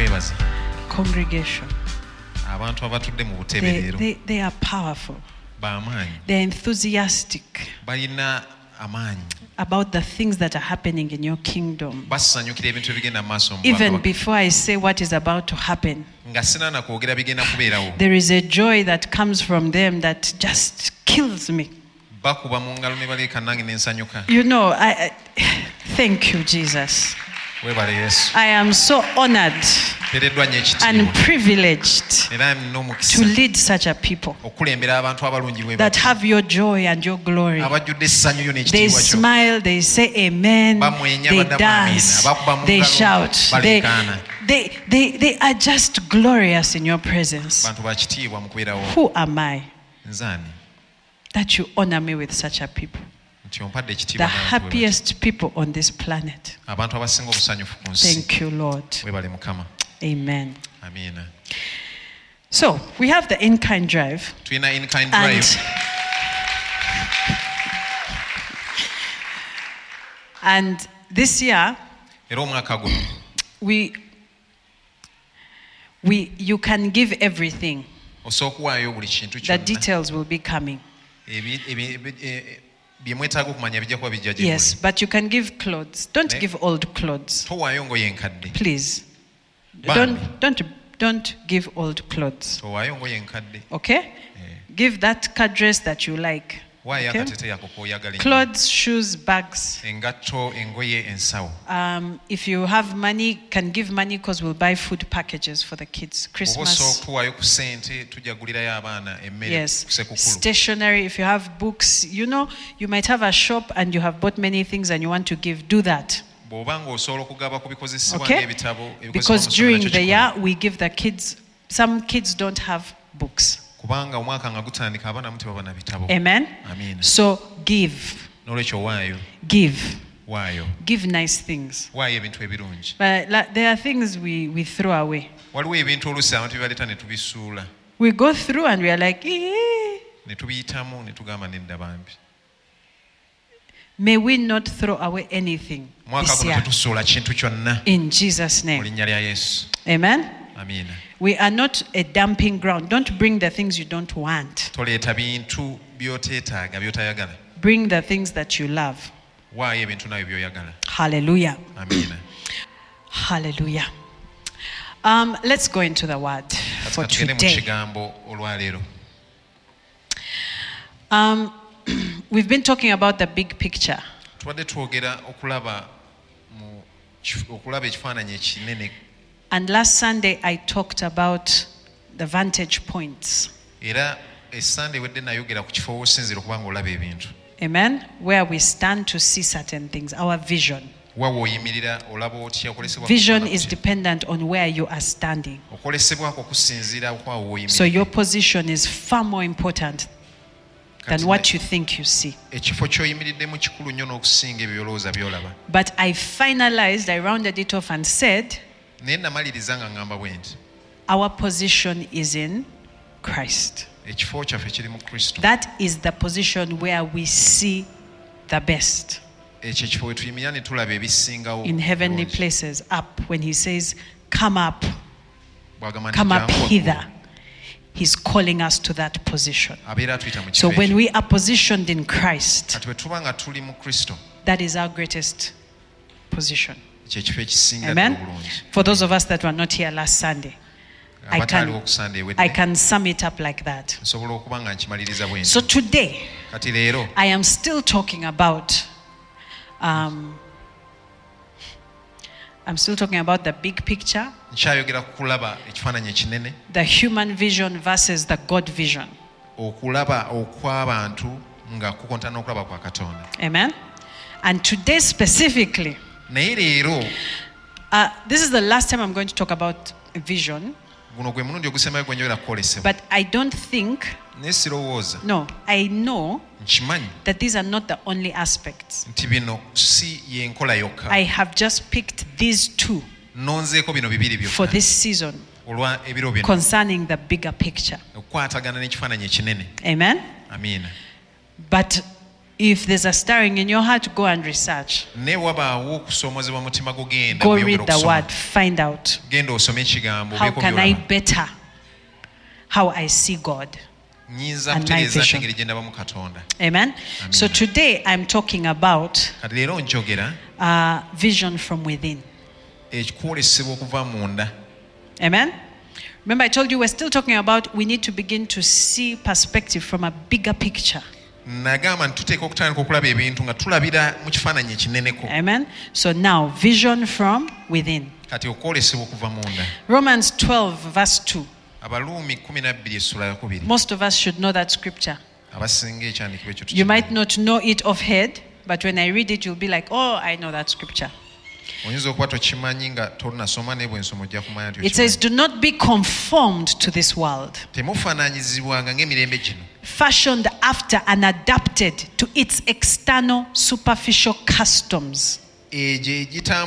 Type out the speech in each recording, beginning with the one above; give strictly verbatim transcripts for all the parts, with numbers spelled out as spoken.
Congregation. They, they, they are powerful. They're enthusiastic about the things that are happening in your kingdom. Even before I say what is about to happen, there is a joy that comes from them that just kills me. You know, I, I thank you, Jesus. I am so honored and privileged to lead such a people that have your joy and your glory. They smile, they say amen, they dance, they shout. They, they, they, they are just glorious in your presence. Who am I that you honor me with such a people? The happiest people on this planet. Thank you, Lord. Amen. So, we have the in-kind drive. And, and this year, we, we, you can give everything. The details will be coming. Yes, but you can give clothes. Don't give old clothes. Please. Don't, don't, don't give old clothes. Okay? Give that cut dress that you like. Okay? Clothes, shoes, bags. Um, if you have money, can give money because we'll buy food packages for the kids. Christmas. Yes. Stationery. If you have books, you know, you might have a shop and you have bought many things and you want to give. Do that. Okay? Because during the year, we give the kids, some kids don't have books. Amen. So give. Give. Give nice things. But like, there are things we, we throw away. We go through and we are like, eh. May we not throw away anything this year. In Jesus' name. Amen. We are not a dumping ground. Don't bring the things you don't want. Bring the things that you love. Hallelujah. Hallelujah. Um, let's go into the word for today. Um, we've been talking about the big picture. And last Sunday I talked about the vantage points. Amen. Where we stand to see certain things, our vision. Vision is dependent on where you are standing. So your position is far more important than what you think you see. But I finalized, I rounded it off and said, our position is in Christ. That is the position where we see the best. In heavenly places, up, when he says, come up, come up hither. He's calling us to that position. So when we are positioned in Christ, that is our greatest position. Amen. For those of us that were not here last Sunday, I can, I can sum it up like that. So today, I am still talking about um, I'm still talking about the big picture, the human vision versus the God vision. Amen. And today specifically, uh, this is the last time I'm going to talk about vision. But I don't think, no, I know that these are not the only aspects. I have just picked these two for this season concerning the bigger picture. Amen. But If there's a stirring in your heart, go and research. Go read the word, find out. How can I better how I see God and my vision? Amen? Amen. So today I'm talking about uh, vision from within. Amen? Remember I told you we're still talking about we need to begin to see perspective from a bigger picture. Amen. So now, vision from within. Romans twelve verse two. Most of us should know that scripture. You might not know it off head, but when I read it, you'll be like, oh, I know that scripture. It says, do not be conformed to this world, fashioned after and adapted to its external superficial customs. I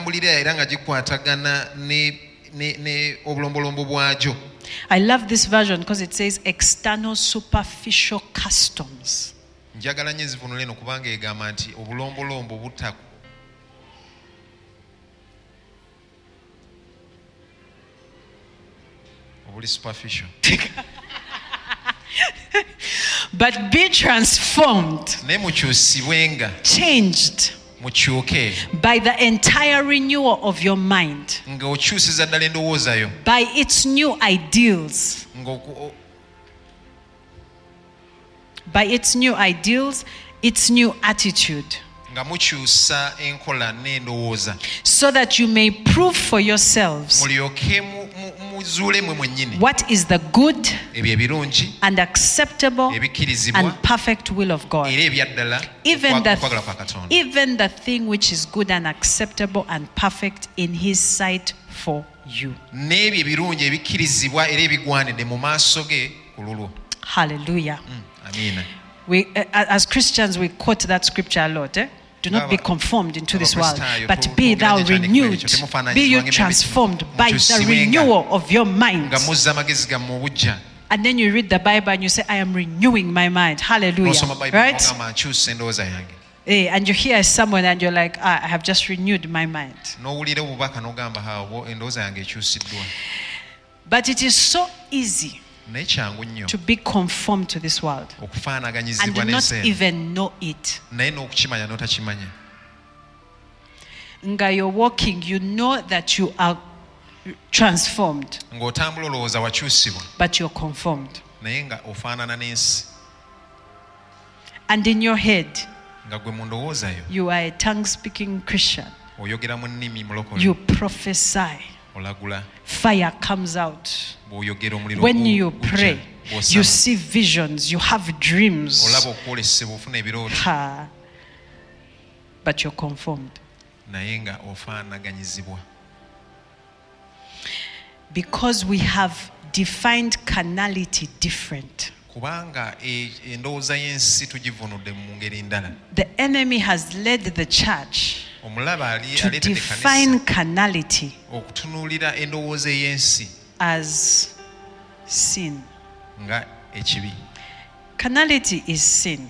love this version because it says external superficial customs. But be transformed, changed by the entire renewal of your mind, by its new ideals, by its new ideals, its new attitude, so that you may prove for yourselves what is the good and acceptable and perfect will of God. Even the, even the thing which is good and acceptable and perfect in His sight for you. Hallelujah. Mm, we, uh, as Christians, we quote that scripture a lot. Eh? Do not be conformed into this world, but be thou renewed. Be you transformed by the renewal of your mind. And then you read the Bible and you say, I am renewing my mind. Hallelujah. Right? Hey, and you hear someone and you're like, ah, I have just renewed my mind. But it is so easy to be conformed to this world and do not even know it. Nga you're walking, you know that you are transformed, but you're conformed. And in your head, you are a tongue-speaking Christian. You prophesy. Fire comes out. When you pray, you see visions, you have dreams. Ha. But you're conformed. Because we have defined carnality different. The enemy has led the church to define carnality as sin. Carnality is sin.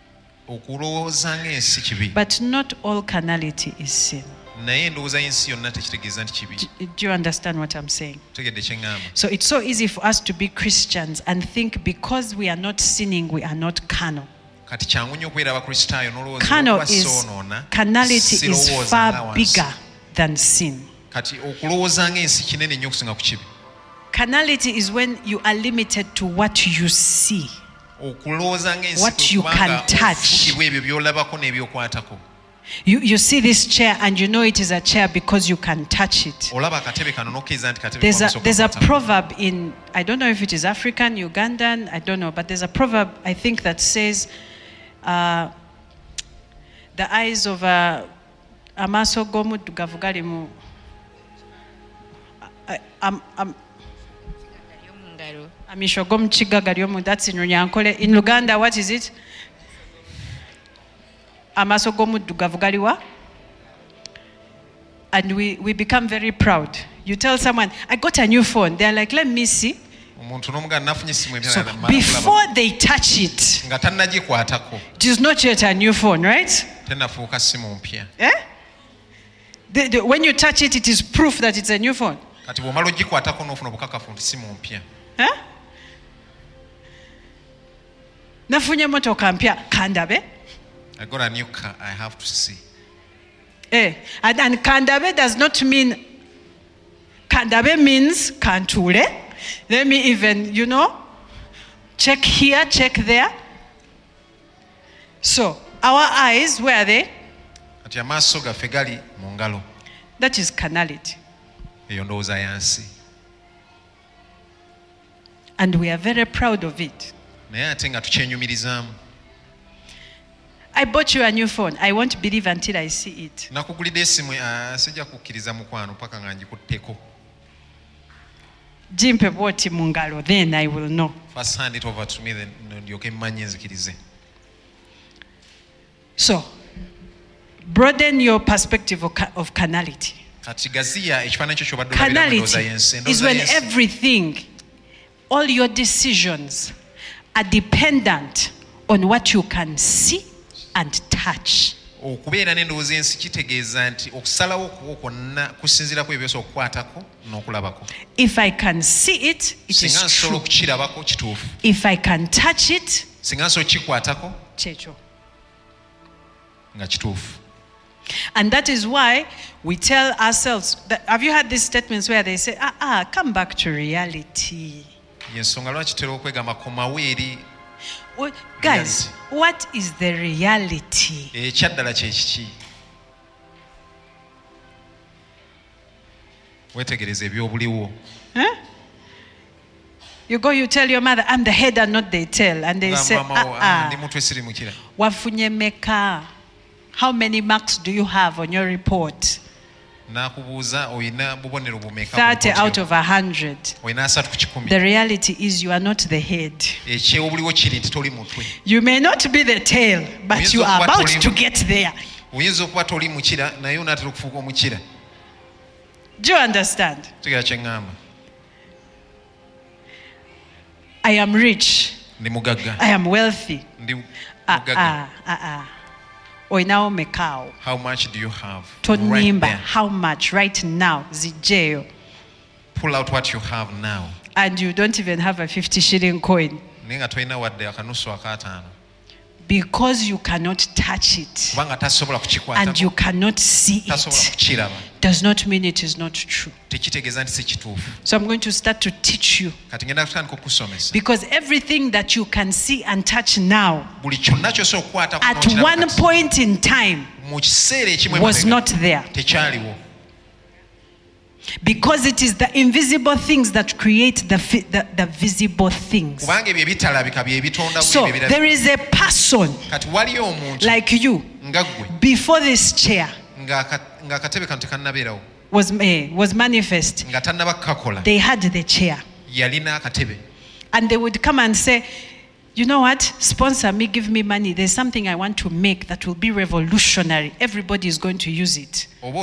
But not all carnality is sin. Do, do you understand what I'm saying? So it's so easy for us to be Christians and think because we are not sinning, we are not carnal. Carnal is, carnality is far bigger than sin. Carnality is when you are limited to what you see, what you can touch. You, you see this chair and you know it is a chair because you can touch it. There's a, there's a proverb in, I don't know if it is African, Ugandan, I don't know, but there's a proverb I think that says uh, the eyes of a amaso g'omuddu gavugali mu amisho g'omukiga gali omu. That's in Runyankole. In Luganda, what is it? Amaso g'omuddu gavugaliwa. And we, we become very proud. You tell someone, I got a new phone. They're like, let me see. So before they touch it, it is not yet a new phone, right? Eh? The, the, when you touch it, it is proof that it's a new phone. Huh? Nafunye motoka mpya kandabe. I got a new car, I have to see. Eh, and, and kandabe does not mean, kandabe means kantule. Let me even, you know, check here, check there. So, our eyes, where are they? That is carnality. And we are very proud of it. I bought you a new phone. I won't believe until I see it. Jimpe boti mungalo, then I will know. First hand it over to me, then ndyoke mmanye nzikirize. So, broaden your perspective of, of carnality. Carnality is when everything, all your decisions are dependent on what you can see and touch. Okubeera n'endowooza ensi kitegeeza nti okusalawo okwo kwonna kusinziirako ebyoso okukwatako n'okulabako. If I can see it, it is true. Okukirabako kituufu. If I can touch it, singa nsobola okikwatako kyekyo. Nga kituufu. And that is why we tell ourselves that, have you heard these statements where they say, ah, ah, come back to reality. Yensonga lwaki tutera okwegamba komawo eri. Well, guys, what is the reality? Ekyaddala kye kiki? Wetegereza ebyobuliwo. Huh? You go, you tell your mother, I'm the head and not the tail. And they say, ah, ah. Wafunye meka. How many marks do you have on your report? thirty out of a hundred. The reality is you are not the head. You may not be the tail, but you are about to get there. Do you understand? I am rich. I am wealthy. Ah, ah, ah, ah. How much do you have? Right there. How much right now? Zijeo. Pull out what you have now. And you don't even have a fifty shilling coin. Because you cannot touch it and you cannot see it does not mean it is not true. So I'm going to start to teach you, because everything that you can see and touch now at one point in time was not there. Because it is the invisible things that create the, the, the visible things. So there is a person like you before this chair was, uh, was manifest. They had the chair. And they would come and say, you know what, sponsor me, give me money. There's something I want to make that will be revolutionary. Everybody is going to use it. And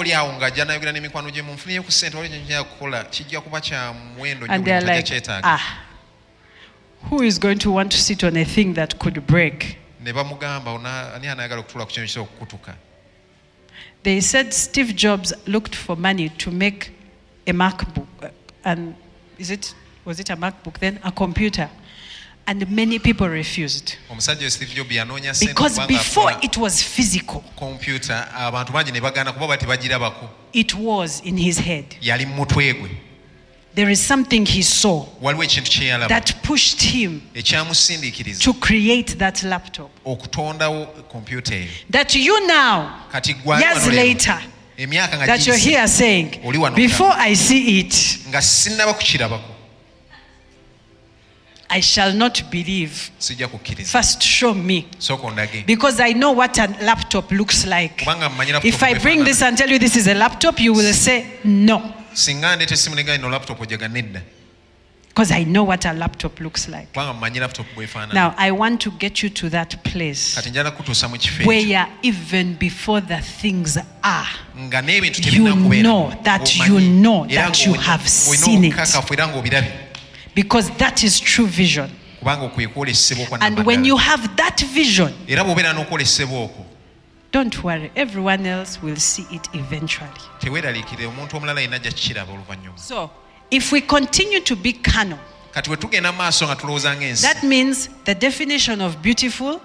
they're like, ah, who is going to want to sit on a thing that could break? They said Steve Jobs looked for money to make a MacBook. And is it, was it a MacBook then? A computer. And many people refused. Because before it was physical, it was in his head. There is something he saw that pushed him to create that laptop. That you now, years later, that you're here saying, before I see it, I shall not believe. First show me. Because I know what a laptop looks like. If I bring this and tell you this is a laptop, you will say no. Because I know what a laptop looks like. Now I want to get you to that place where even before the things are, you know that you know that you have seen it. Because that is true vision. And when you have that vision, don't worry, everyone else will see it eventually. So, if we continue to be carnal, that means the definition of beautiful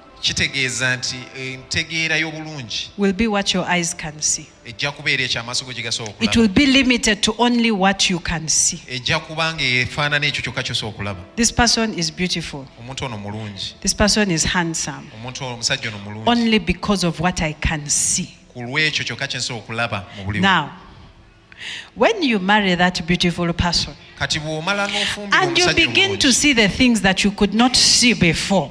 will be what your eyes can see. It will be limited to only what you can see. This person is beautiful. This person is handsome. Only because of what I can see. Now, when you marry that beautiful person, and you begin to see the things that you could not see before,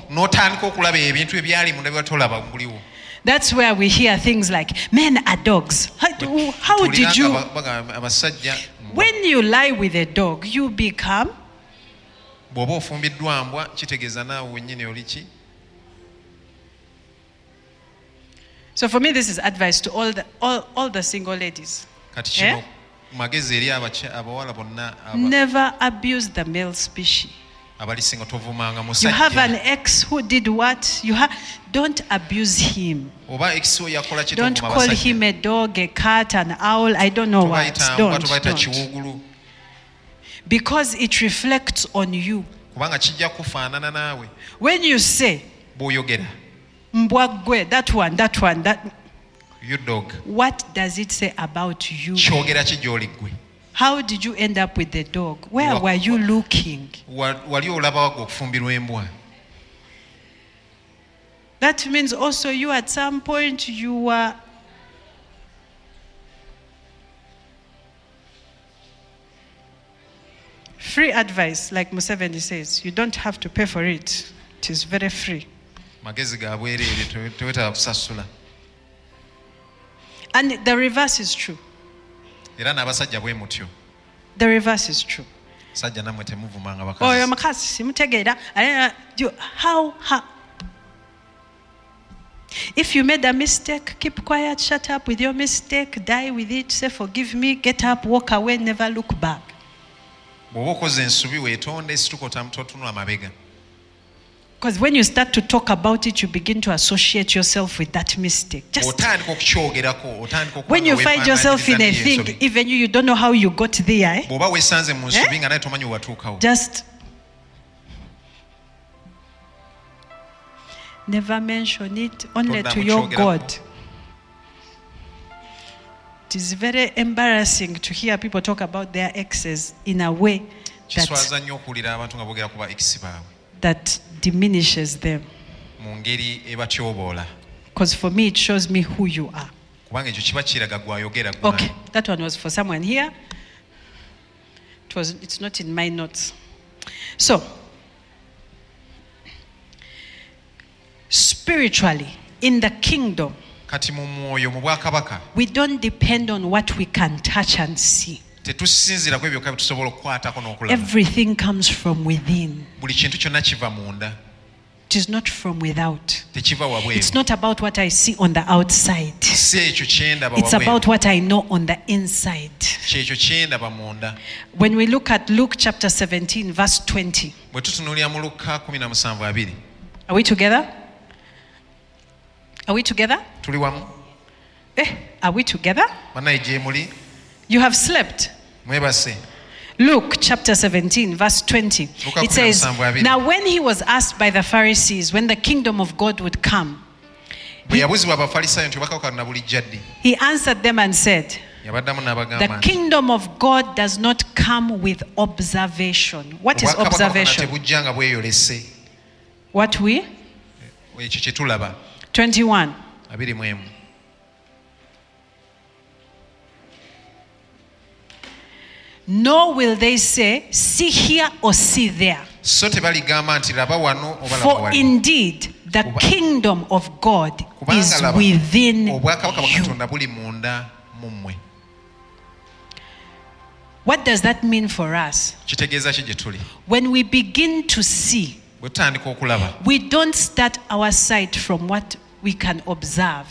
that's where we hear things like, men are dogs. How, how did you... When you lie with a dog, you become... So for me, this is advice to all the, all, all the single ladies. Eh? Never abuse the male species. You have an ex who did what? You have, don't abuse him. Don't call him a dog, a cat, an owl. I don't know what. Don't, don't. Because it reflects on you. When you say, Mbwagwe, that one, that one, that. You dog. What does it say about you? How did you end up with the dog? Where were you looking? That means also you at some point you were free advice, like Museveni says. You don't have to pay for it. It is very free. And the reverse is true. The reverse is true. Oh, how, how? If you made a mistake, keep quiet, shut up with your mistake, die with it, say forgive me, get up, walk away, never look back. Because when you start to talk about it, you begin to associate yourself with that mistake. Just when you find yourself in a thing, even you, you don't know how you got there. Eh? Eh? Just never mention it, only to your God. It is very embarrassing to hear people talk about their exes in a way that that diminishes them. Because for me, it shows me who you are. Okay, that one was for someone here. It was, it's not in my notes. So, spiritually, in the kingdom, we don't depend on what we can touch and see. Everything comes from within. It is not from without. It's not about what I see on the outside. It's about what I know on the inside. When we look at Luke chapter seventeen, verse twenty. Are we together? Are we together? Eh, are we together? You have slept. Luke chapter seventeen, verse twenty. It says, now when he was asked by the Pharisees when the kingdom of God would come, he, he answered them and said, the kingdom of God does not come with observation. What is observation? What we? twenty-one. Nor will they say, see here or see there. For indeed, the kingdom of God is within you. What does that mean for us? When we begin to see, we don't start our sight from what we can observe.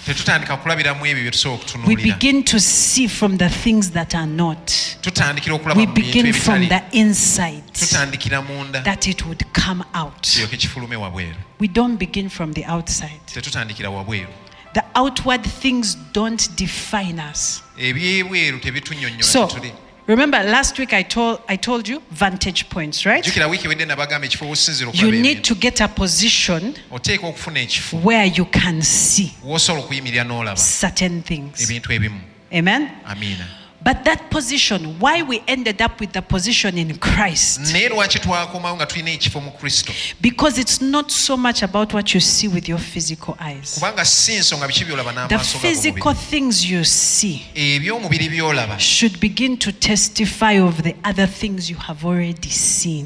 We begin to see from the things that are not. We begin from the inside that it would come out. We don't begin from the outside. The outward things don't define us. So, remember last week I told I told you vantage points, right? You need to get a position where you can see certain things. Amen? But that position, why we ended up with the position in Christ? Because it's not so much about what you see with your physical eyes. The physical things you see should begin to testify of the other things you have already seen.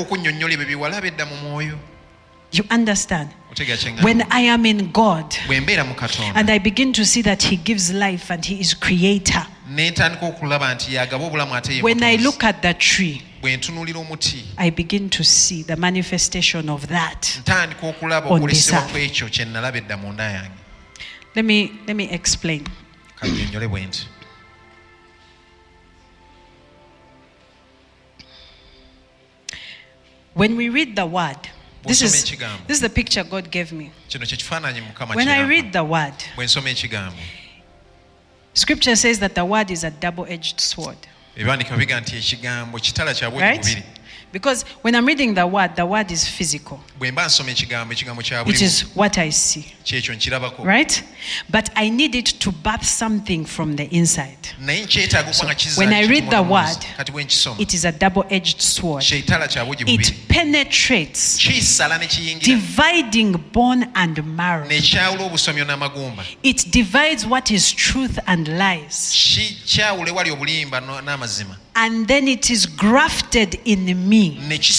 You understand? When I am in God and I begin to see that He gives life and He is creator, when I look at the tree, I begin to see the manifestation of that on this earth. Let me, let me explain. When we read the word, This is, this is the picture God gave me. When I read the word, Scripture says that the word is a double-edged sword. Right? Because when I'm reading the word, the word is physical. It is what I see. Right? But I need it to birth something from the inside. So when I read the word, it is a double-edged sword. It penetrates, dividing bone and marrow. It divides what is truth and lies. And then it is grafted in me.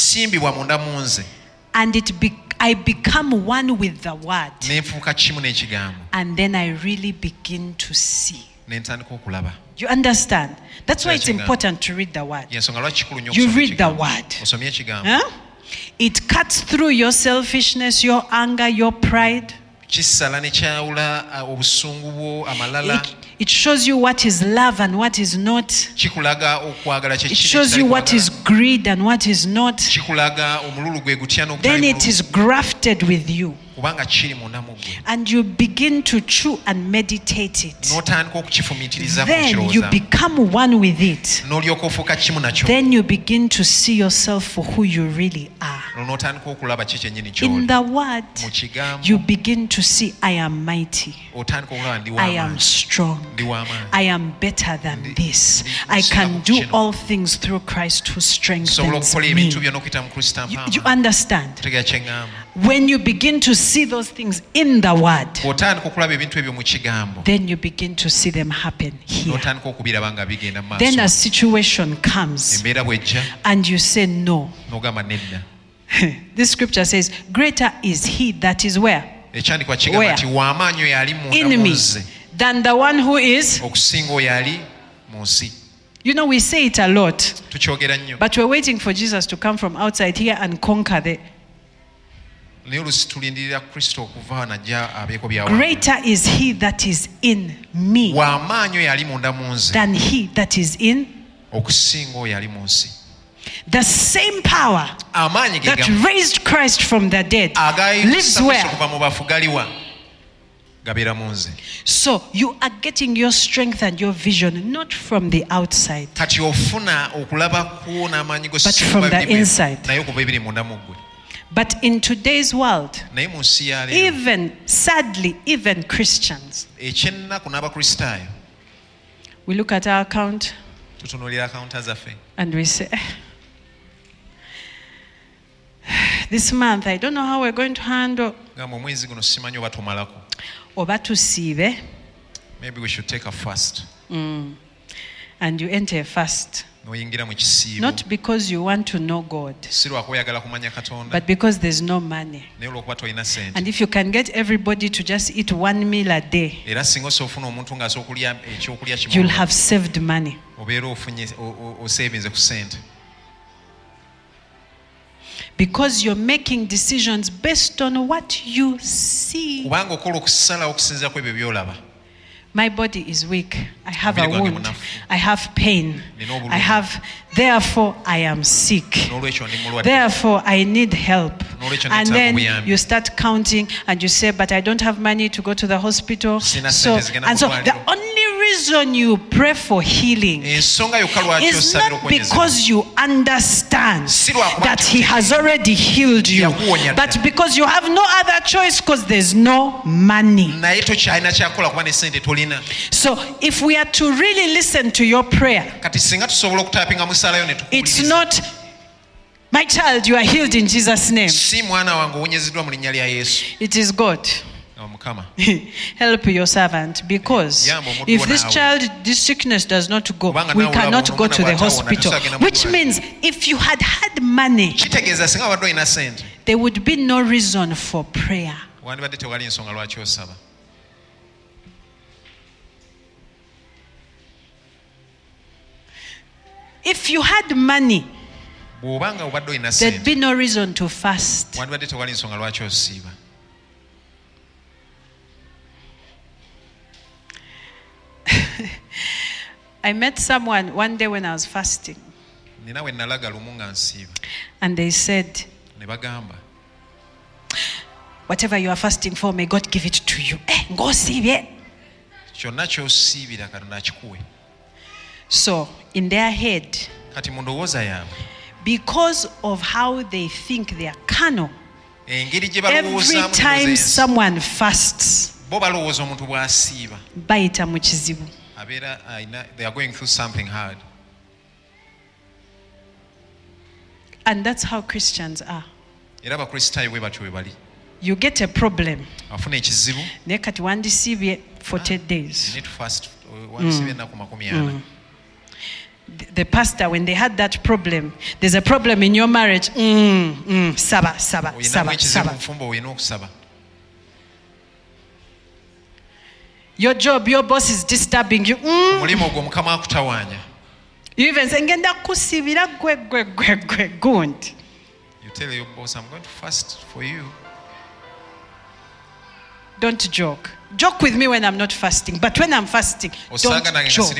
And it be, I become one with the word. And then I really begin to see. You understand? That's why it's important to read the word. You read the word. Huh? It cuts through your selfishness, your anger, your pride. It, it shows you what is love and what is not. It shows you what is greed and what is not. Then it is grafted with you. And you begin to chew and meditate it. Then you become one with it. Then you begin to see yourself for who you really are. In the word, you begin to see, I am mighty. I am strong. I am better than this. I can do all things through Christ who strengthens me. You, you understand? When you begin to see those things in the word, then you begin to see them happen here. Then a situation comes and you say no. This scripture says, greater is he that is where? Where? In me than the one who is. You know, we say it a lot, but we're waiting for Jesus to come from outside here and conquer the. Greater is he that is in me than he that is in. The same power that raised Christ from the dead lives where? So you are getting your strength and your vision not from the outside, but from the inside. But in today's world, even sadly, even Christians, we look at our account and we say, this month I don't know how we're going to handle. Maybe we should take a fast. Mm. And you enter a fast. Not because you want to know God, but because there's no money. And if you can get everybody to just eat one meal a day, you'll have saved money. Because you're making decisions based on what you see. My body is weak. I have a wound. I have pain. I have, therefore I am sick. Therefore I need help. And then you start counting and you say, but I don't have money to go to the hospital. So, and so the only reason you pray for healing is not because you understand that he has already healed you, but because you have no other choice because there's no money. So if we are to really listen to your prayer, it's not, my child, you are healed in Jesus' name. It is God. Help your servant, because if this child, this sickness does not go, we cannot go to the hospital. Which means if you had had money, there would be no reason for prayer. If you had money, there'd be no reason to fast. I met someone one day when I was fasting, and they said, whatever you are fasting for, may God give it to you. So in their head, because of how they think they are carnal, every time someone fasts, bayita mu kizibu. They are going through something hard. And that's how Christians are. You get a problem. Nekati wandisibye forty days. You need to fast. Mm. Mm. The, the pastor, when they had that problem, there's a problem in your marriage. Mm, mm, saba, saba, saba, saba. Your job, your boss is disturbing you. Mm. You even say, ngenda kusibira gwe gwe gwe gwe gundi. You tell your boss, I'm going to fast for you. Don't joke. Joke with me when I'm not fasting, but when I'm fasting, don't joke.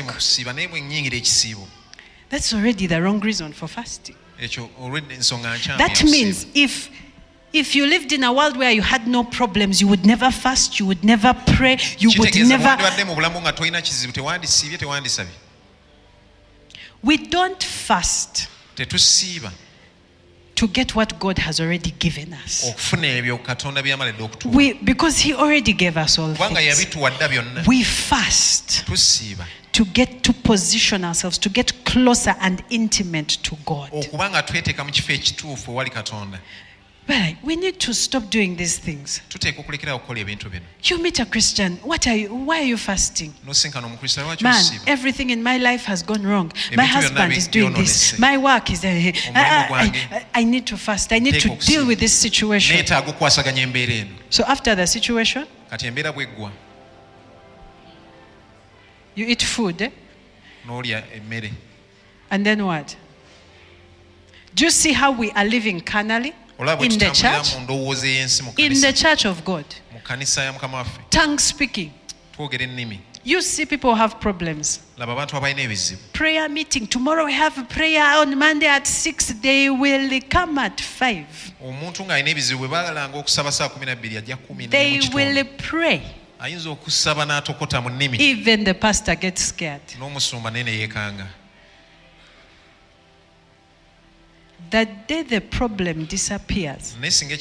That's already the wrong reason for fasting. That means if If you lived in a world where you had no problems, you would never fast, you would never pray, you would never... We don't fast to get what God has already given us. We, because he already gave us all things. We fast to get to position ourselves, to get closer and intimate to God. But we need to stop doing these things. You meet a Christian, what are you, why are you fasting? Man, everything in my life has gone wrong. My husband is doing this. My work is... Uh, I, I, I need to fast. I need to deal with this situation. So after the situation, you eat food. Eh? And then what? Do you see how we are living carnally? In the church, in the church of God, tongue speaking. You see people have problems. Prayer meeting. Tomorrow we have a prayer on Monday at six. They will come at five. They will pray. Even the pastor gets scared. The day the problem disappears,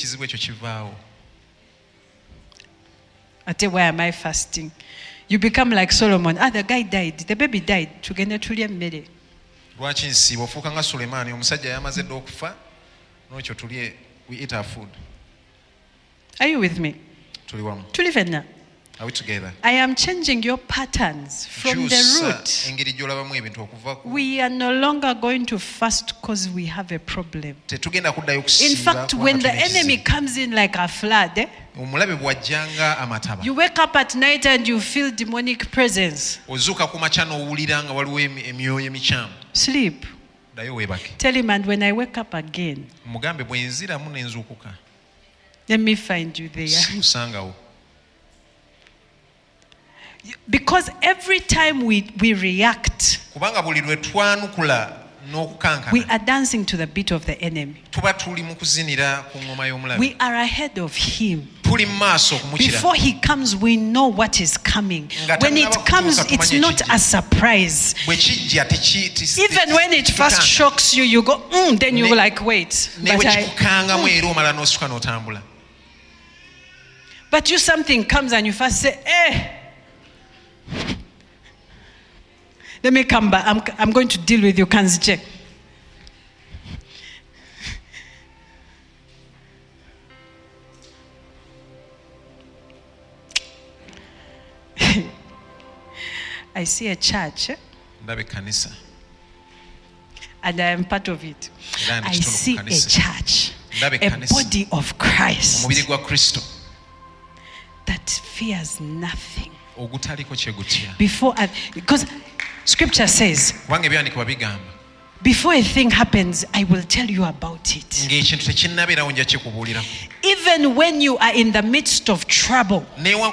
I tell you, why am I fasting? You become like Solomon. Ah, the guy died. The baby died. We eat our food. Are you with me? Are we together? I am changing your patterns from the root. We are no longer going to fast because we have a problem. In fact, when the enemy comes in like a flood, eh, you wake up at night and you feel demonic presence. Sleep. Tell him, and when I wake up again, let me find you there. Because every time we, we react, we are dancing to the beat of the enemy. We are ahead of him. Before he comes, we know what is coming. When it comes, it's not a surprise. Even when it first shocks you, you go, mm, then you go like, wait. But, I, mm. but you, something comes and you first say, eh. Let me come back. I'm, I'm going to deal with you, Kanziche. I see a church. And I am part of it. I see a church, a body of Christ that fears nothing. Before, I, because Scripture says, before a thing happens, I will tell you about it. Even when you are in the midst of trouble,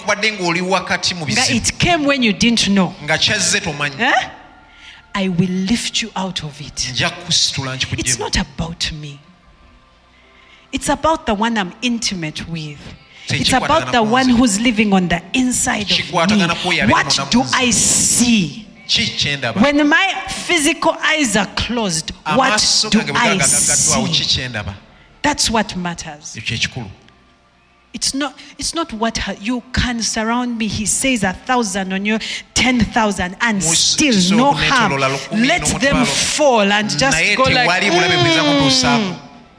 it came when you didn't know. Eh? I will lift you out of it. It's not about me. It's about the one I'm intimate with. It's about the one who's living on the inside of me. What do I see? When my physical eyes are closed, what do I see? That's what matters. It's not, it's not what you can surround me. He says a thousand on you, ten thousand, and still no harm. Let them fall and just go like, mm.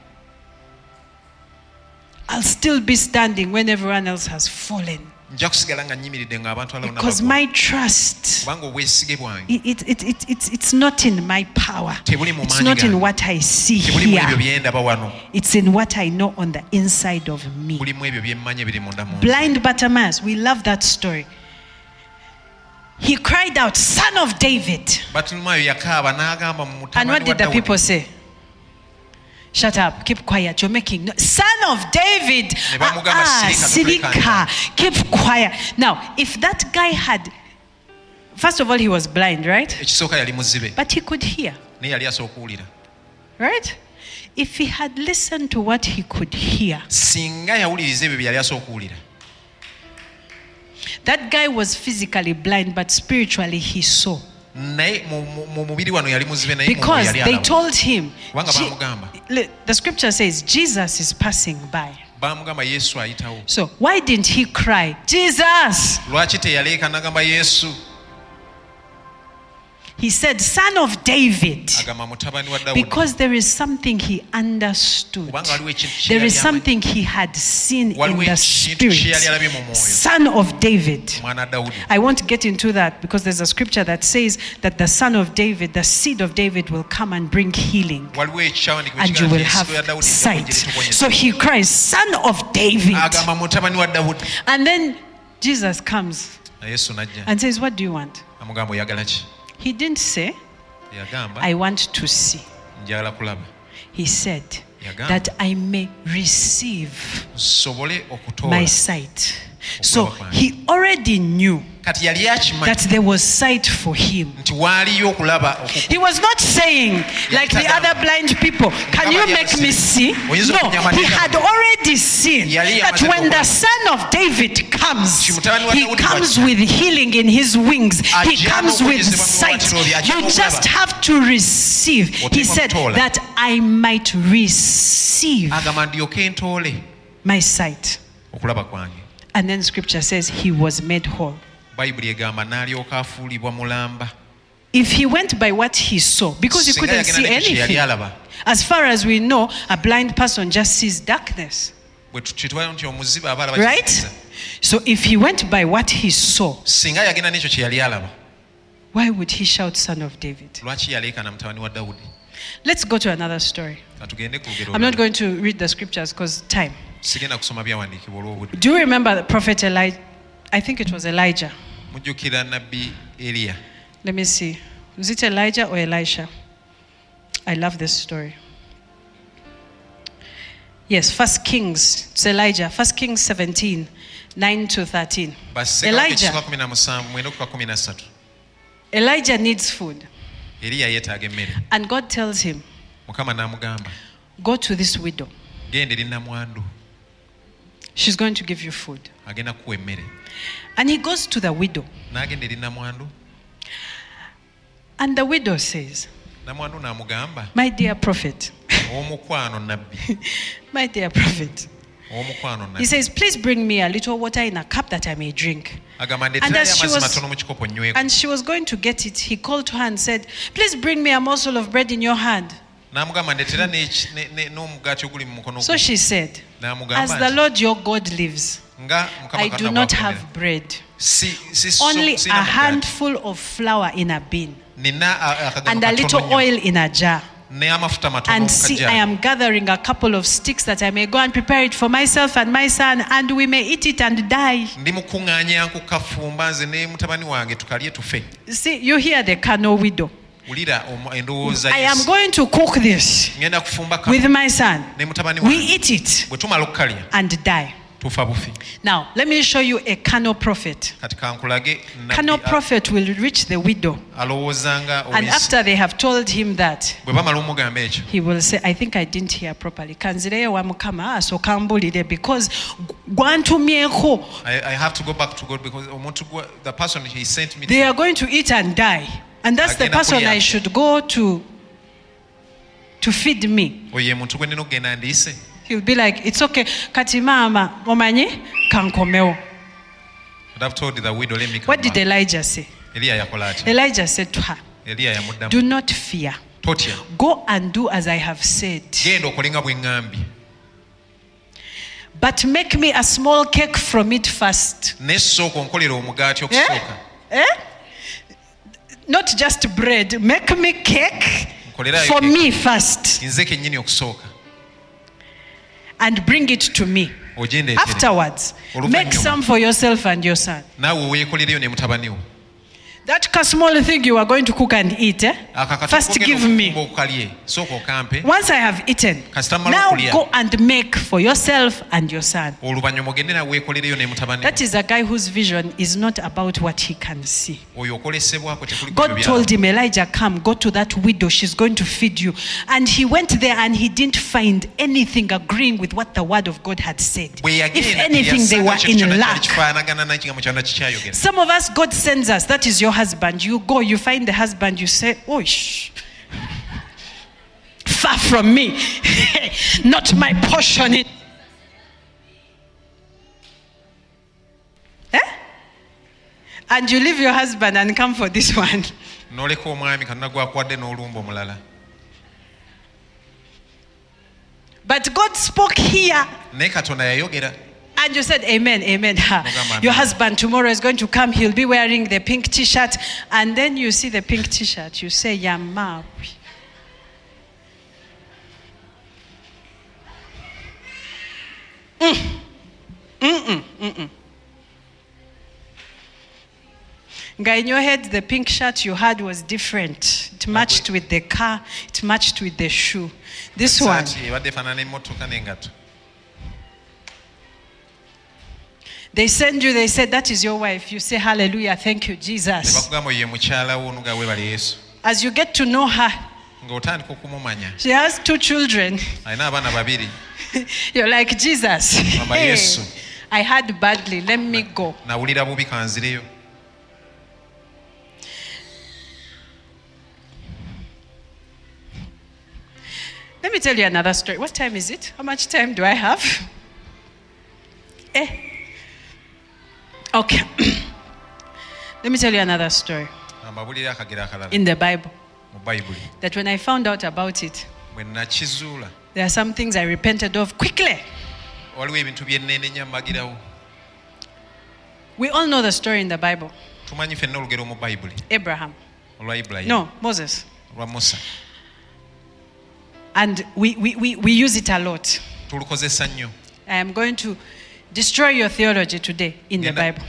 I'll still be standing when everyone else has fallen. Because my trust, it, it, it, it, it's, it's not in my power. It's not in what I see here. It's in what I know on the inside of me. Blind Bartimaeus, we love that story. He cried out, Son of David. And what did the people say? Shut up, keep quiet, you're making no- Son of David, ah, ah, Silika, keep quiet. Now, if that guy had, first of all, he was blind, right? But he could hear. Right? If he had listened to what he could hear, that guy was physically blind, but spiritually he saw. Because they told him, the scripture says Jesus is passing by. So why didn't he cry, Jesus? He said, Son of David, because there is something he understood. There is something he had seen in the spirit. Son of David. I won't get into that because there's a scripture that says that the Son of David, the seed of David, will come and bring healing, and you will have sight. So he cries, Son of David. And then Jesus comes and says, what do you want? He didn't say, I want to see. He said, that I may receive my sight. So he already knew that there was sight for him. He was not saying, like the other blind people, can you make me see? No, he had already seen that when the Son of David comes, he comes with healing in his wings. He comes with sight. You just have to receive. He said that I might receive my sight. And then scripture says he was made whole. If he went by what he saw, because he couldn't see anything. As far as we know, a blind person just sees darkness. Right? So if he went by what he saw, why would he shout Son of David? Let's go to another story. I'm not going to read the scriptures because time. Do you remember the prophet Elijah? I think it was Elijah. Let me see. Was it Elijah or Elisha? I love this story. Yes, First Kings, it's Elijah. First Kings seventeen, nine to thirteen. Elijah. Elijah needs food. And God tells him, go to this widow. She's going to give you food. And he goes to the widow. And the widow says, my dear prophet, my dear prophet, he says, please bring me a little water in a cup that I may drink. And as she was, and she was going to get it, he called to her and said, please bring me a morsel of bread in your hand. So she said, as the Lord your God lives, I do not have bread, only a handful of flour in a bin and a little oil in a jar. And see, I am gathering a couple of sticks that I may go and prepare it for myself and my son, and we may eat it and die. See, you hear the Kano widow. I am going to cook this with my son. We eat it and die. Now, let me show you a Kano prophet. Kano prophet will reach the widow. And after they have told him that, he will say, I think I didn't hear properly. Because I, I have to go back to God because the person he sent me to, they are going to eat and die. And that's the person I should go to to feed me. He'll be like, it's okay. Kati mama, omanyi kankomeo. I've told the widow, let me come. What did Elijah say? Elijah said to her, do not fear. Go and do as I have said. But make me a small cake from it first. Eh? Eh? Not just bread. Make me cake for me first. And bring it to me. Afterwards, make some for yourself and your son. That small thing you are going to cook and eat, eh? First give me. Once I have eaten, now go and make for yourself and your son. That is a guy whose vision is not about what he can see. God told him, Elijah, come, go to that widow. She's going to feed you. And he went there and he didn't find anything agreeing with what the word of God had said. If anything, they were in lack. Some of us, God sends us. That is your husband. You go, you find the husband, you say, oh, shh. Far from me. Not my portion. Eh? And you leave your husband and come for this one. But God spoke here. And you said, amen, amen. Your husband tomorrow is going to come. He'll be wearing the pink t-shirt. And then you see the pink t-shirt. You say, Yamawi. Mm. Mm-mm, mm-mm. In your head, the pink shirt you had was different. It matched with the car. It matched with the shoe. This one. They send you, they said, that is your wife. You say, hallelujah, thank you, Jesus. As you get to know her, she has two children. You're like, Jesus, hey, I had badly, let me go. Let me tell you another story. What time is it? How much time do I have? Eh? Okay. Let me tell you another story. In the Bible. That when I found out about it, there are some things I repented of quickly. We all know the story in the Bible. Abraham. No, Moses. And we, we, we, we use it a lot. I am going to destroy your theology today in the Bible.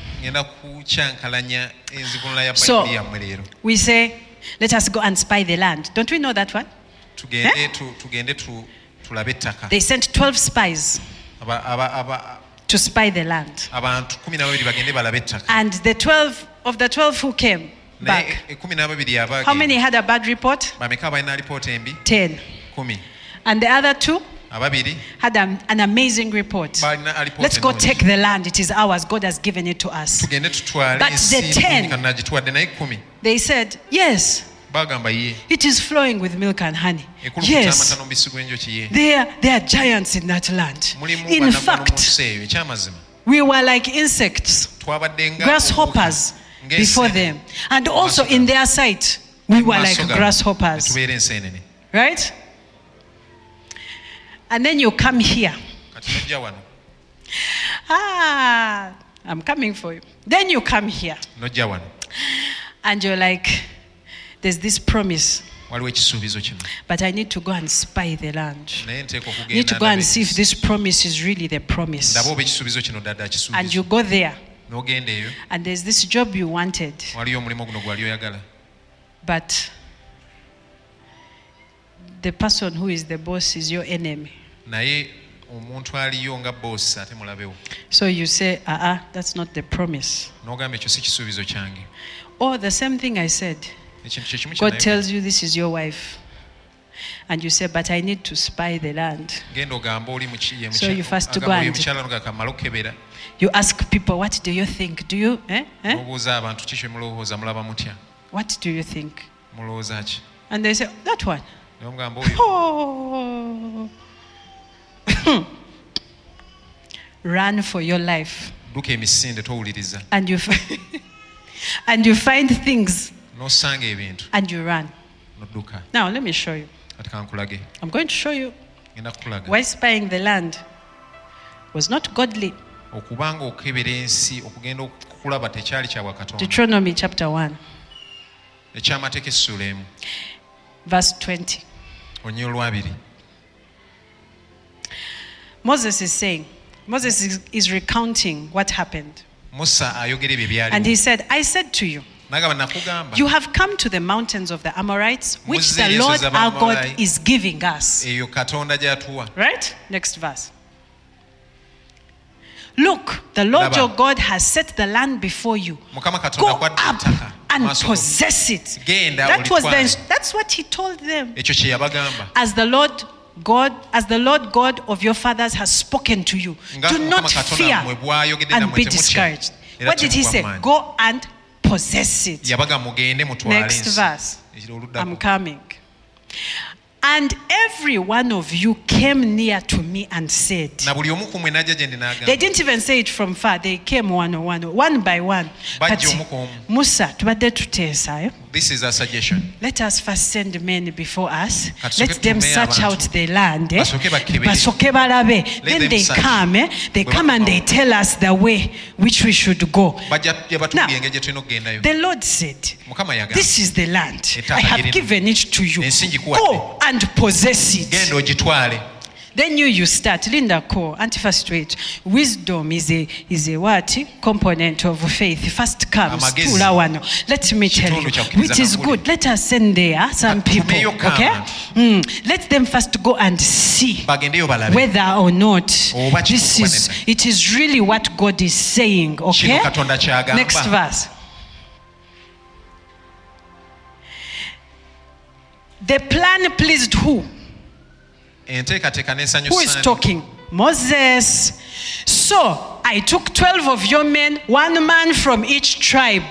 So, we say, let us go and spy the land. Don't we know that one? tugende tu tugende tu tulabe ettaka. They sent twelve spies aba aba aba to spy the land. abantu kumi na babiri bagende balabe ettaka. And the twelve of the twelve who came back, how many had a bad report? ten. And the other two had a, an amazing report. Let's go take the land. It is ours. God has given it to us. But the ten, they said, yes, it is flowing with milk and honey. Yes, there, there are giants in that land. In fact, we were like insects, grasshoppers before them. And also in their sight, we were like grasshoppers. Right? And then you come here. Ah, I'm coming for you. Then you come here. And you're like, there's this promise. But I need to go and spy the land. I need to go and see if this promise is really the promise. And you go there. And there's this job you wanted. But the person who is the boss is your enemy. So you say, uh-uh, that's not the promise. Or the same thing I said. God tells you this is your wife. And you say, but I need to spy the land. So you first go and you ask people, what do you think? Do you, eh? eh? What do you think? And they say, that one. Oh. Run for your life. And you, and you find things. And you run. Now let me show you. I'm going to show you why spying the land was not godly. Deuteronomy chapter one. Verse twenty. Moses is saying, Moses is, is recounting what happened. And he said, I said to you, you have come to the mountains of the Amorites, which the Lord our God is giving us. Right? Next verse. Look, the Lord your God has set the land before you. Go up and possess it. That was the, that's what he told them. As the Lord God, as the Lord God of your fathers has spoken to you, do not fear and be discouraged. What did he say? Go and possess it. Next verse. I'm coming. And every one of you came near to me and said, they didn't even say it from far, they came one on one, one by one. But Musa, this is a suggestion. Let us first send men before us. Let them search out the land. Eh? Then they come, eh? they come and they tell us the way which we should go. Now, the Lord said, this is the land. I have given it to you. Go and possess it. Then you you start. Linda Ko, anti-first rate. Wisdom is a is a what component of faith. First comes. Let me tell you, which is good. Let us send there some people. Okay. Mm. Let them first go and see whether or not this is it is really what God is saying. Okay. Next verse. The plan pleased who? Who is talking? Moses. So I took twelve of your men, one man from each tribe.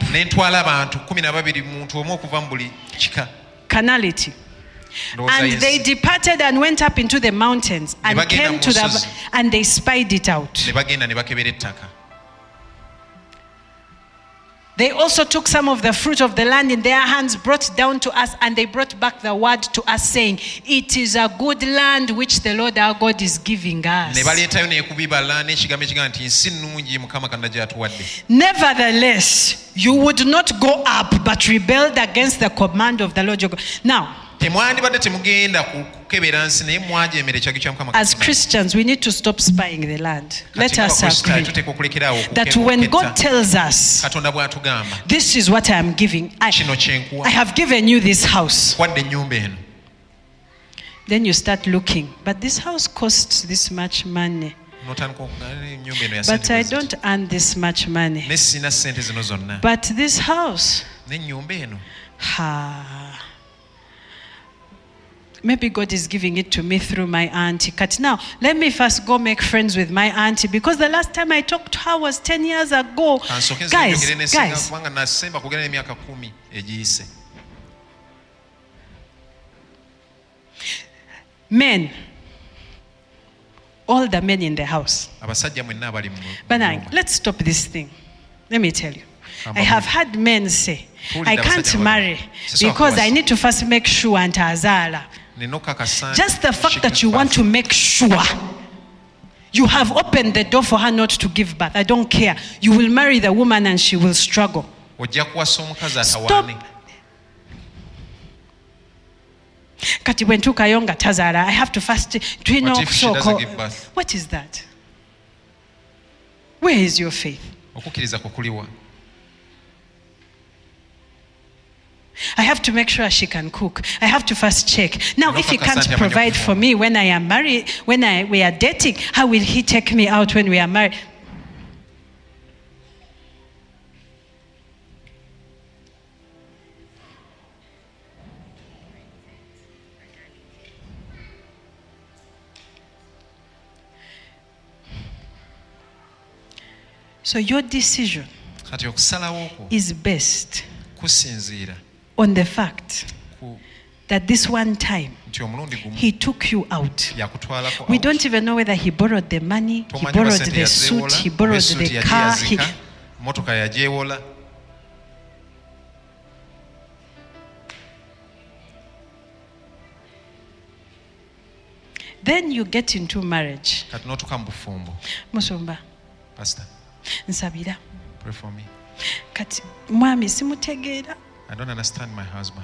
Carnality. And they departed and went up into the mountains and came to the and they spied it out. They also took some of the fruit of the land in their hands, brought down to us, and they brought back the word to us, saying, it is a good land which the Lord our God is giving us. Nevertheless, you would not go up, but rebelled against the command of the Lord your God. Now, as Christians, we need to stop spying the land. Let us agree that when God tells us, this is what I am giving, I, I have given you this house. Then you start looking, but this house costs this much money. But I don't earn this much money. But this house, ha, maybe God is giving it to me through my auntie. But now, let me first go make friends with my auntie, because the last time I talked to her was ten years ago. Guys, guys. Men. All the men in the house. But now, let's stop this thing. Let me tell you. I have had men say, I can't marry because I need to first make sure antazala. Just the fact that you want to make sure you have opened the door for her not to give birth. I don't care. You will marry the woman and she will struggle. Stop. Kati wentuka yonga tazara. I have to first. Do you know? What if she doesn't give birth? What is that? Where is your faith? I have to make sure she can cook. I have to first check. Now, if he can't provide for me when I am married, when I, we are dating, how will he take me out when we are married? So your decision is based on the fact that this one time he took you out. We don't even know whether he borrowed the money, he borrowed the suit, he borrowed the car. He... Then you get into marriage. Musumba. Pastor. Nsabira. Pray for me. Kati mwami simutegeera. I don't understand my husband.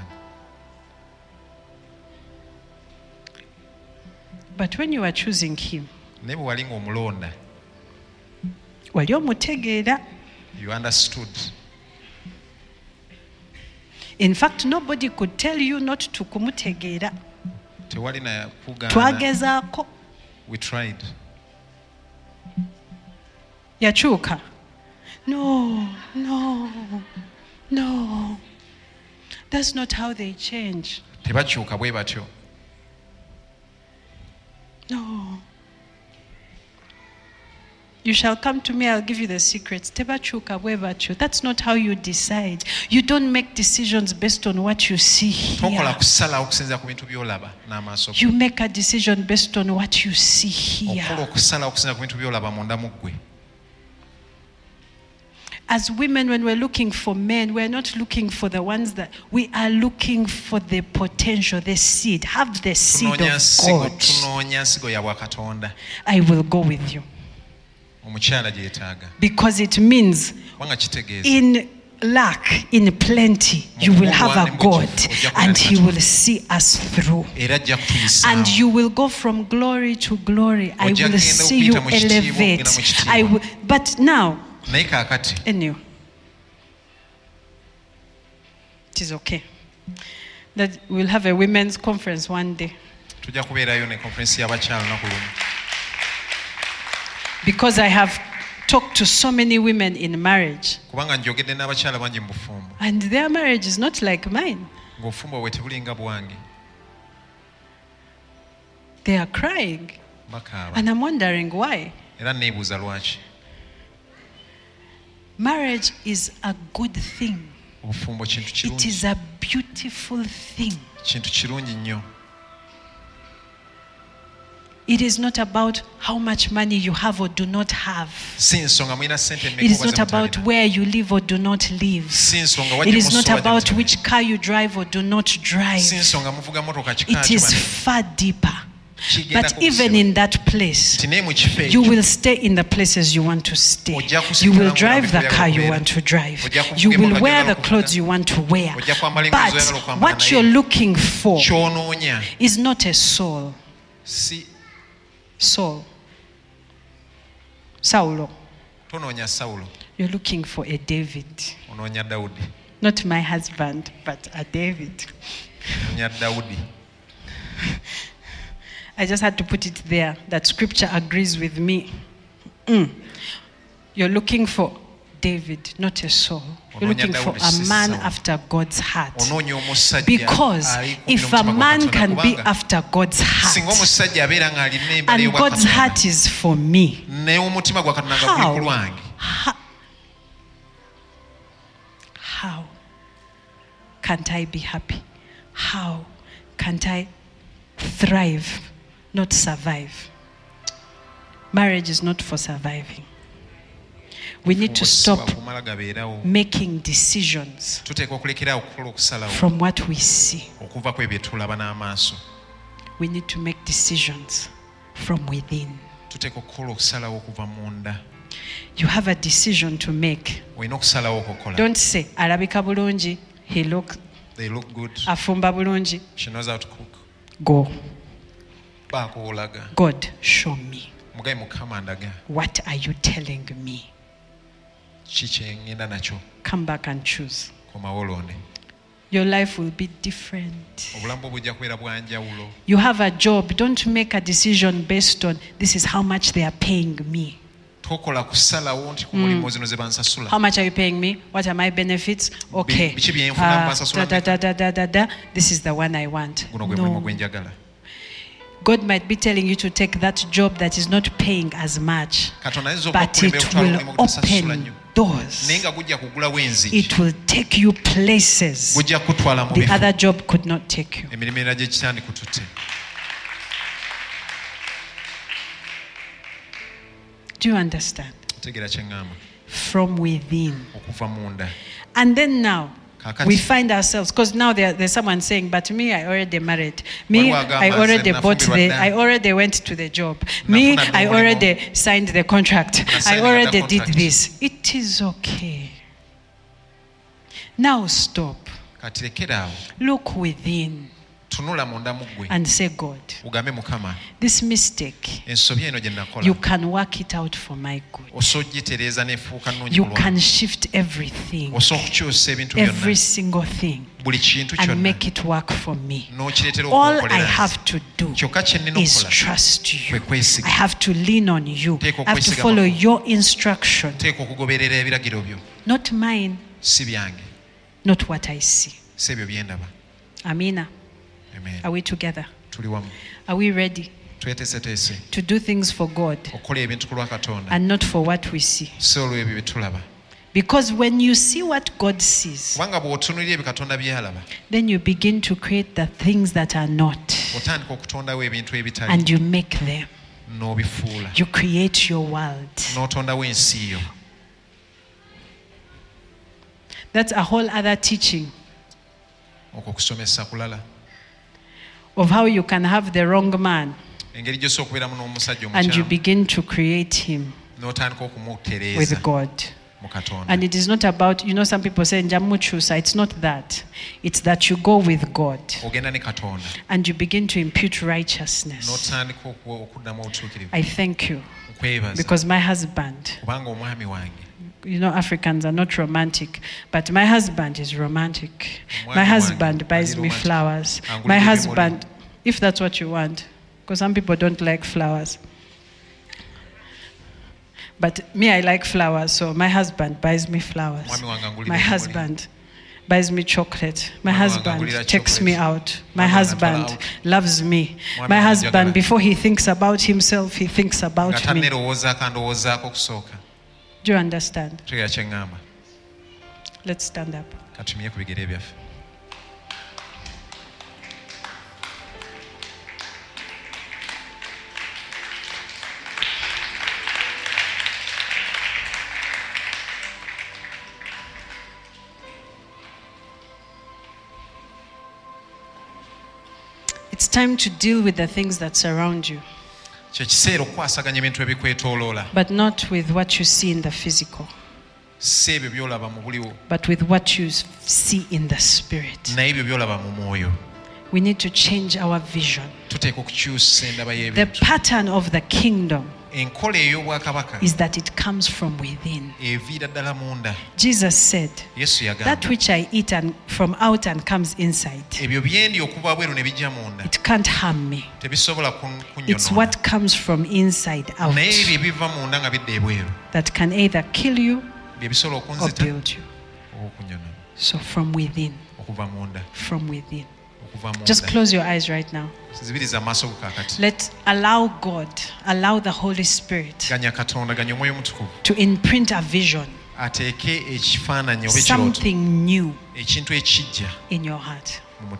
But when you are choosing him, Nebu walinga omulonda. Wali omutegeera. You understood. In fact, nobody could tell you not to kumutegeera. Tewali na kugana. Twagezaako. We tried. Yachuka. No, no, no. That's not how they change. Tebachuka bwe batyo. No. You shall come to me, I'll give you the secrets. Tebachuka bwe batyo. That's not how you decide. You don't make decisions based on what you see here. You make a decision based on what you see here. As women, when we're looking for men, we're not looking for the ones that we are looking for the potential, the seed. Have the seed of God. I will go with you. Because it means in lack, in plenty, you will have a God and he will see us through. And you will go from glory to glory. I will see you elevate. I will, but now, anyway, it is okay. That we'll have a women's conference one day. Because I have talked to so many women in marriage. And their marriage is not like mine. They are crying. And I'm wondering why. Marriage is a good thing. It is a beautiful thing. It is not about how much money you have or do not have. It is not about where you live or do not live. It is not about which car you drive or do not drive. It is far deeper. But even in that place, you will stay in the places you want to stay. You will drive the car you want to drive. You will wear the clothes you want to wear. But what you're looking for is not a soul. Saul. Saulo. You're looking for a David. Not my husband, but a David. I just had to put it there that scripture agrees with me. Mm. You're looking for David, not a Saul. You're looking for a man after God's heart. Because if a man can be after God's heart, and God's heart is for me, how? How, how can't I be happy? How can't I thrive, not survive? Marriage is not for surviving. We need to stop making decisions from what we see. We need to make decisions from within. You have a decision to make. Don't say, alabika bulungi, he look, they look good. Afumba bulungi. She knows how to cook. Go. God, show me. What are you telling me? Come back and choose. Your life will be different. You have a job. Don't make a decision based on this is how much they are paying me. Mm. How much are you paying me? What are my benefits? Okay. Uh, da, da, da, da, da, da, da. This is the one I want. No. God might be telling you to take that job that is not paying as much, but it will open doors. It will take you places the other job could not take you. Do you understand? From within. And then now, we find ourselves, because now there, there's someone saying, but me, I already married. Me, I already bought the, I already went to the job. Me, I already signed the contract. I already did this. It is okay. Now stop. Look within. And say, God, this mistake, you can work it out for my good. You can shift everything, every single thing, and make it work for me. All I have to do is trust you. I have to lean on you. I have to follow your instruction. Not mine, not what I see. Amina. Amen. Are we together? Are we ready to do things for God and not for what we see? Because when you see what God sees, then you begin to create the things that are not, and you make them. You create your world. That's a whole other teaching of how you can have the wrong man and you begin to create him with God. And it is not about, you know, some people say, it's not that. It's that you go with God and you begin to impute righteousness. I thank you because my husband, you know, Africans are not romantic, but my husband is romantic. My husband buys me flowers. My husband, if that's what you want, because some people don't like flowers. But me, I like flowers, so my husband buys me flowers. My husband buys me chocolate. My husband takes me out. My husband loves me. My husband, before he thinks about himself, he thinks about me. Do you understand? Let's stand up. It's time to deal with the things that surround you. But not with what you see in the physical, but with what you see in the spirit. We need to change our vision. The pattern of the kingdom is that it comes from within. Jesus said, that which I eat and from out and comes inside, it can't harm me. It's what comes from inside out that can either kill you or build you. So from within. From within. Just close your eyes right now. Let's allow God, allow the Holy Spirit to imprint a vision, something new in your heart.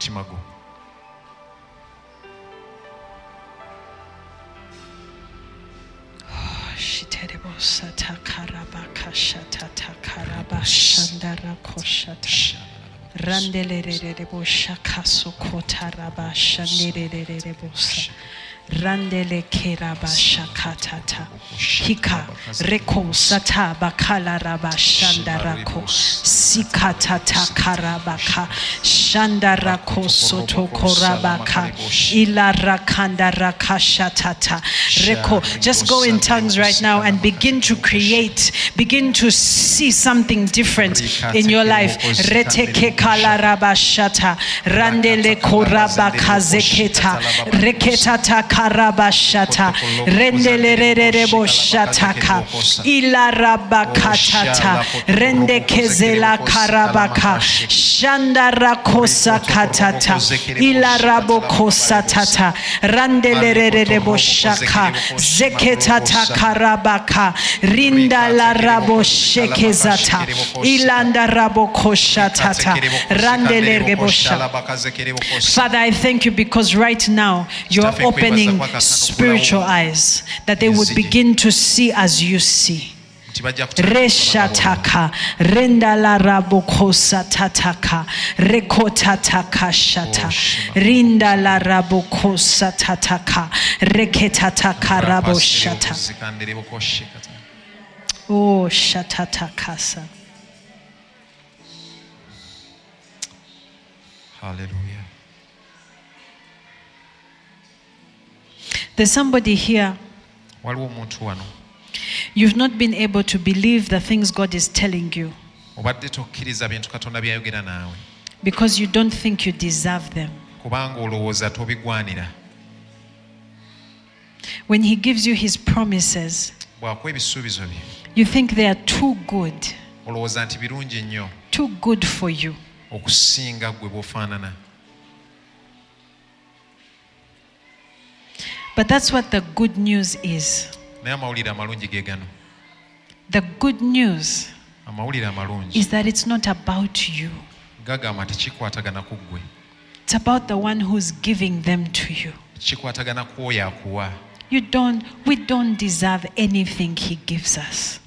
Randele bosha sokota raba shandere bosa randele keraba shakatata hika reko sata bakala raba shandarako sikatata karabaka shandarako soto korabaka ila rakanda rakashatata reko. Just go in tongues right now and begin to create, begin to see something different in your life. Reteke kala raba shata randele korabaka zeketa reketata karabashata rendelererebo shataka ila rabakatata rendekezela karabaka shandarakosa katata ila rabokosatata randelererebo shaka zeketata karabaka rinda la rabo shekezata ilanda rabokoshatata randelerebo shaka. Father, I thank you because right now you are opening spiritual eyes that they would begin to see as you see. Reshataka renda la rabokosa tataka rekotataka shata rinda la rabokosa tataka reketataka raboshata. Oh shatatakasa. Hallelujah. There's somebody here. You've not been able to believe the things God is telling you because you don't think you deserve them. When He gives you His promises, you think they are too good, too good for you. But that's what the good news is. The good news is that it's not about you. It's about the one who's giving them to you. You don't, we don't deserve anything He gives us.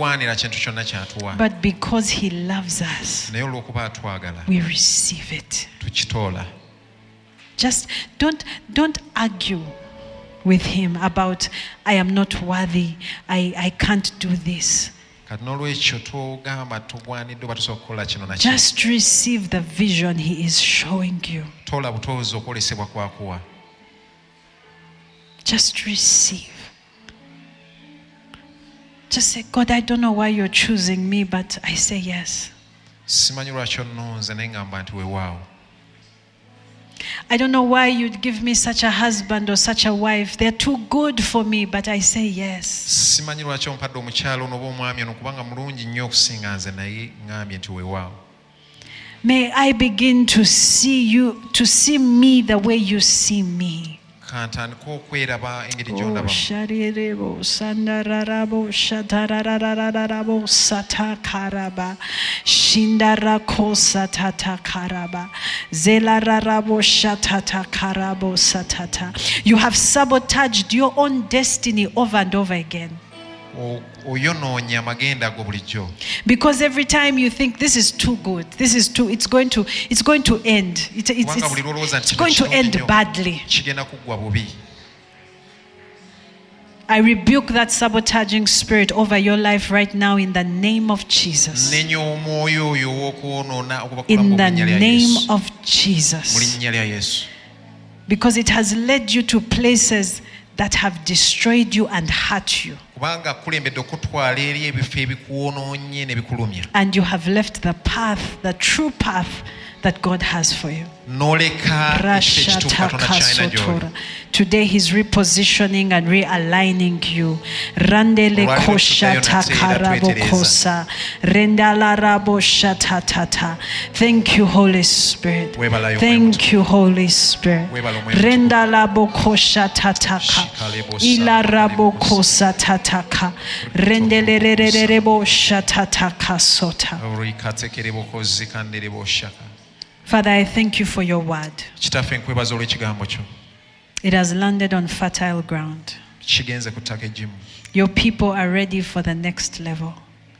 But because He loves us, we receive it. Just don't, don't argue with Him about, I am not worthy, I, I can't do this. Just receive the vision He is showing you. Just receive. Just say, God, I don't know why you're choosing me, but I say yes. I don't know why you'd give me such a husband or such a wife. They're too good for me, but I say yes. May I begin to see you, to see me the way you see me. Oh, sharirebo sandararabo shatararararabo satakaraba shindarako satatakaraba zelararabo shatatakarabo satata. You have sabotaged your own destiny over and over again. Because every time you think this is too good, this is too, it's going to, it's going to end. It, it's, it's, it's going to end badly. I rebuke that sabotaging spirit over your life right now in the name of Jesus. In the name of Jesus. Because it has led you to places that have destroyed you and hurt you. And you have left the path, the true path that God has for you. Today he's repositioning and realigning you. Randele koshata karabokosa. Rendala rabo shatatata. Thank you, Holy Spirit. Thank you, Holy Spirit. Rendala bokosha tataka. Ila rabo kosa tataka. Rendele rerebo shatataka sota. Father, I thank you for your word. It has landed on fertile ground. Your people are ready for the next level.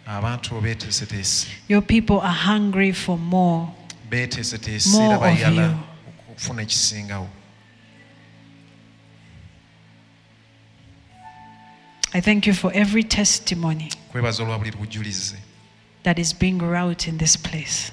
Your people are hungry for more, more of you. I thank you for every testimony that is being wrought in this place.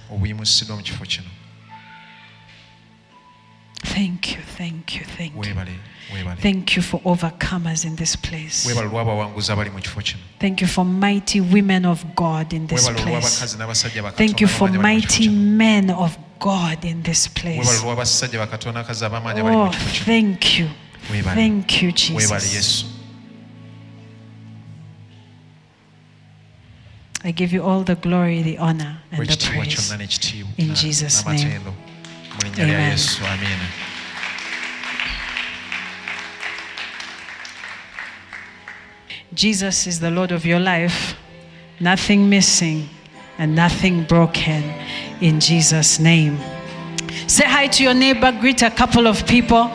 Thank you, thank you, thank you. Thank you for overcomers in this place. Thank you for mighty women of God in this place. Thank you for mighty men of God in this place. Oh, thank you. Thank you, Jesus. I give you all the glory, the honor, and the praise. In Jesus' name. Amen. Jesus is the Lord of your life. Nothing missing and nothing broken. In Jesus' name. Say hi to your neighbor. Greet a couple of people.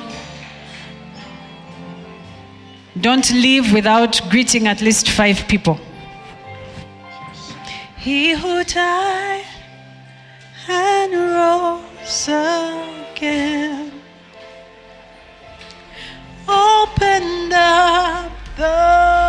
Don't leave without greeting at least five people. He who died and rose again opened up the